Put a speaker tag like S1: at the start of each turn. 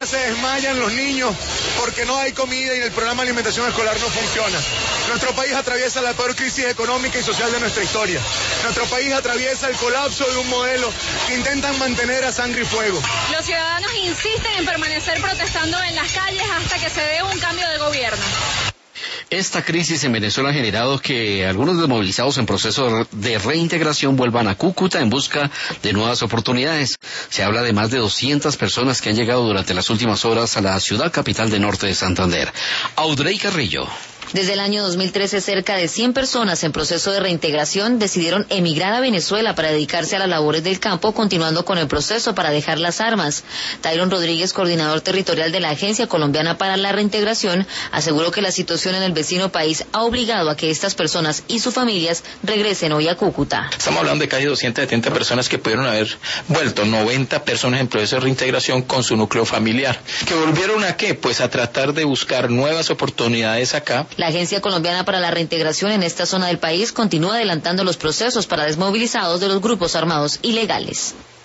S1: se desmayan los niños porque no hay comida y el programa de alimentación escolar no funciona. Nuestro país atraviesa la peor crisis económica y social de nuestra historia. Nuestro país atraviesa el colapso de un modelo que intentan mantener a sangre y fuego.
S2: Los ciudadanos insisten en permanecer protestando en las calles hasta que se dé un cambio de gobierno.
S3: Esta crisis en Venezuela ha generado que algunos desmovilizados en proceso de reintegración vuelvan a Cúcuta en busca de nuevas oportunidades. Se habla de más de 200 personas que han llegado durante las últimas horas a la ciudad capital de Norte de Santander. Audrey Carrillo.
S4: Desde el año 2013, cerca de 100 personas en proceso de reintegración decidieron emigrar a Venezuela para dedicarse a las labores del campo, continuando con el proceso para dejar las armas. Tyron Rodríguez, coordinador territorial de la Agencia Colombiana para la Reintegración, aseguró que la situación en el vecino país ha obligado a que estas personas y sus familias regresen hoy a Cúcuta.
S5: Estamos hablando de casi 270 personas que pudieron haber vuelto, 90 personas en proceso de reintegración con su núcleo familiar. ¿Que volvieron a qué? Pues a tratar de buscar nuevas oportunidades acá.
S4: La Agencia Colombiana para la Reintegración en esta zona del país continúa adelantando los procesos para desmovilizados de los grupos armados ilegales.